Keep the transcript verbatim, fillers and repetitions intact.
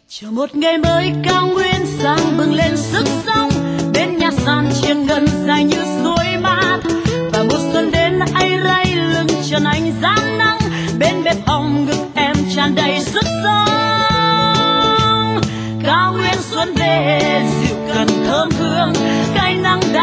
Chờ một ngày mới cao nguyên sáng bừng lên sức sống, bên nhà sàn chiêng ngân dài như suối mát, và mùa xuân đến ay ray lưng trần anh dáng nắng, bên bếp hồng ngực em tràn đầy sức sống. Cao nguyên xuân về dịu cần thơm hương, cái nắng